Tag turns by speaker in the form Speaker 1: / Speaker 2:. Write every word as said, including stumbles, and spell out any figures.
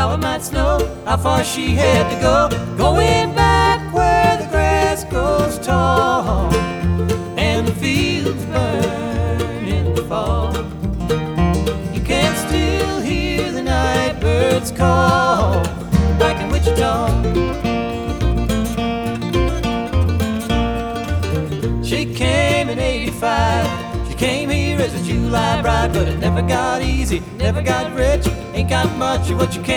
Speaker 1: how it might snow, how far she had to go, going back where the grass grows tall and the fields burn in the fall. You can still hear the night birds call back in Wichita. She came in eighty-five. She came here as a July bride, but it never got easy, never got rich. Ain't got much of what you can